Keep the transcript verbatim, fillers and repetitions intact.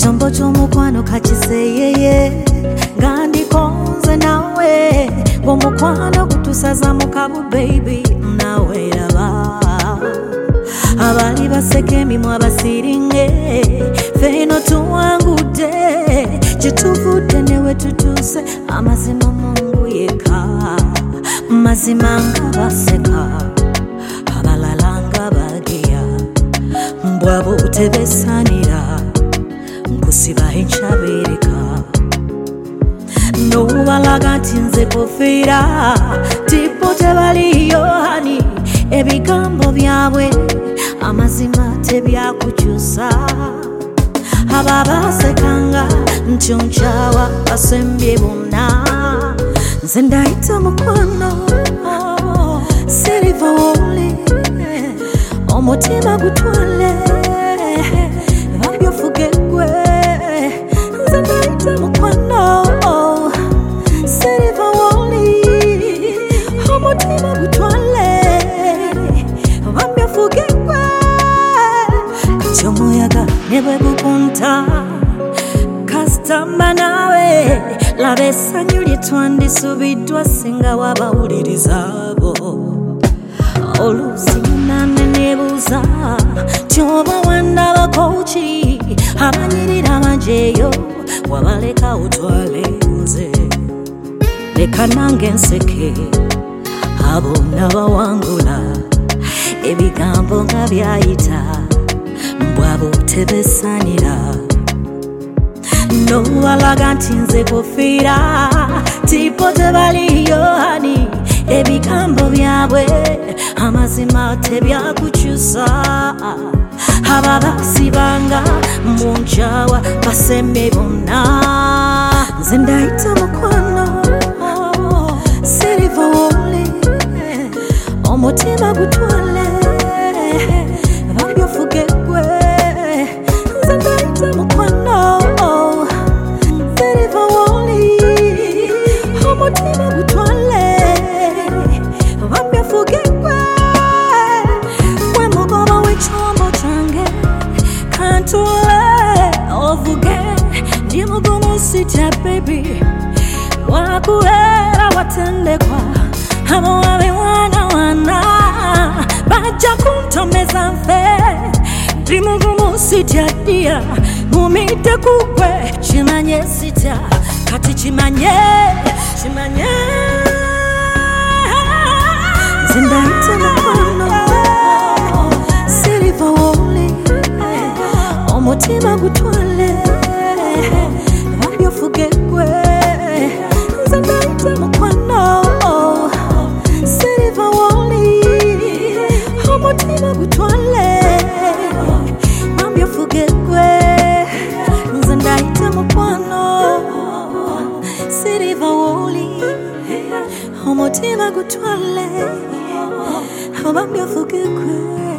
ekyombo ky'omukwano kakiseyeye nga ndikonze nawe ng'omukwano gutusaza mu kabu baby nawe raba abali baseka emimwa basiringe feno tuwangudde kyetuvudde newe tutuse amazima Mungu yeka mazima nga baseka abalala nga bageya mbwabo utebesanira nkusiba enkyabereka nobalaga nti nze kofiira tipo tebaliyo hani ebigambo byabwe amazima tebyakukyusa ababasekanga nti onkyawa basembye bonna nze ndayita mukwano siriva woli omutima gutwale babyofuge gwe nze ndayita mukwano siriva woli omutima gutwale babyofuge gwe kati omuyaga ne bwe gukunta kasitamba nawe laba essanyu lye twandisubiddwa singa wabawuliriza abo oluusi munange neebuuza ti oba wandabako ki abanyirira amajeeyo wabaleka otwale nze leka nange nseke abo nabawangula ebigambo nga byayita mbwabo tebesanira nobalaga nti nze kofiira tipo tebaliyo hani ebigambo byabwe amazima tebyakukyusa ababasibanga munkyawa baseme bonna nze ndayita mukwano siriva woli omutima gutwale babyofuge gwe nze ndayita mukwano siriva woli omutima gutwale babyofuge gwe gwe mugoba w'ekyombo kyange kantule ovuge ndi mugumu sitya baby wakubeera watendekwa abawabe wana wana bajja kuntomeza nfe ndi mugumu sitya ddiya mumidde kugwe kimanye sitya kati kimanye kimanye nze ndayita mukwano siriva woli omutima gutwale babyofuge gwe nze ndayita mukwano siriva woli omutima gutwale babyofuge gwe nze ndayita mukwano siriva woli omutima gutwale babyofuge gwe